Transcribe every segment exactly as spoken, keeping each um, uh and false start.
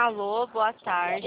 Alô, boa tarde.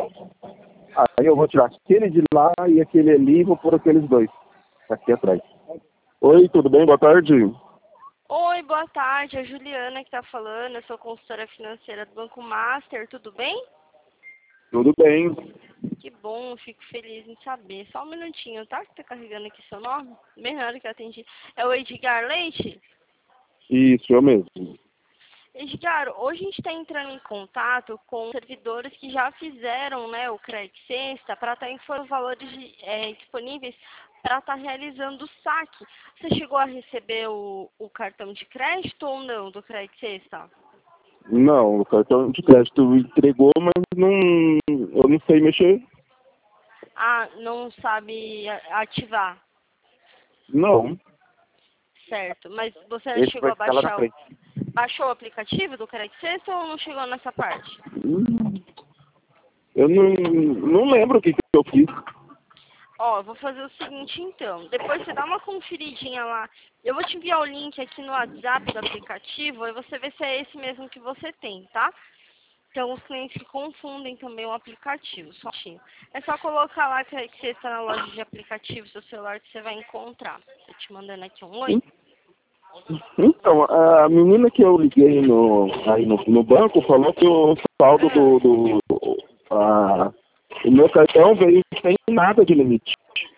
Aí eu vou tirar aquele de lá e aquele ali e vou pôr aqueles dois aqui atrás. Oi, tudo bem? Boa tarde. Oi, boa tarde. É a Juliana que tá falando. Eu sou consultora financeira do Banco Master. Tudo bem? Tudo bem. Que bom, fico feliz em saber. Só um minutinho, tá? Que tá carregando aqui seu nome? Bem na hora que eu atendi. É o Edgar Leite? Isso, eu mesmo. Edgar, hoje a gente está entrando em contato com servidores que já fizeram, né, o Crédito Sexta para estar informando os valores de, é, disponíveis para estar realizando o saque. Você chegou a receber o, o cartão de crédito ou não do Crédito Sexta? Não, o cartão de crédito entregou, mas não, eu não sei mexer. Ah, não sabe a- ativar. Não, Certo, mas você esse chegou vai a ficar lá na baixar o, frente. baixou o aplicativo do Crédito Sexta ou não chegou nessa parte? Hum, Eu não, não lembro o que, que eu fiz. Ó, eu vou fazer o seguinte então. Depois você dá uma conferidinha lá. Eu vou te enviar o link aqui no WhatsApp do aplicativo e você vê se é esse mesmo que você tem, tá? Então os clientes que confundem também o aplicativo, só um pouquinho. É só colocar lá que que você está na loja de aplicativos do celular que você vai encontrar. Tô te mandando aqui um oi. Então, a menina que eu liguei no, aí no, no banco falou que o saldo Ah, do, do a, o meu cartão veio sem nada de limite.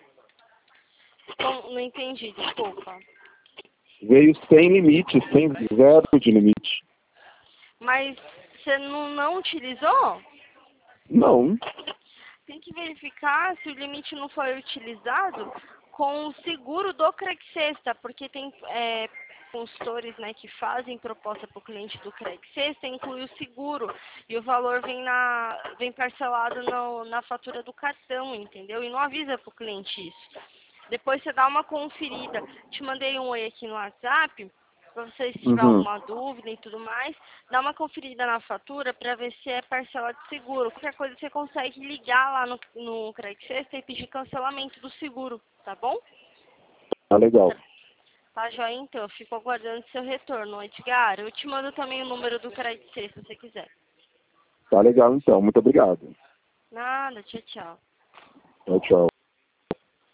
não, não entendi, desculpa. Veio sem limite, sem zero de limite. Mas você não, não utilizou? Não. Tem que verificar se o limite não foi utilizado com o seguro do Crédito Sexta, porque tem é, consultores, né, que fazem proposta para o cliente do Crédito Sexta, inclui o seguro, e o valor vem, na, vem parcelado no, na fatura do cartão, entendeu? E não avisa para o cliente isso. Depois você dá uma conferida. Te mandei um oi aqui no WhatsApp, para você, se tiver Uhum. alguma dúvida e tudo mais, dá uma conferida na fatura para ver se é parcela de seguro. Qualquer coisa você consegue ligar lá no, no Crédito Sexta e pedir cancelamento do seguro, tá bom? Tá legal. Tá joia então, eu fico aguardando seu retorno, Edgar. Eu te mando também o número do Crédito Sexta, se você quiser. Tá legal então. Muito obrigado. Nada, tchau, tchau. Tchau, tchau.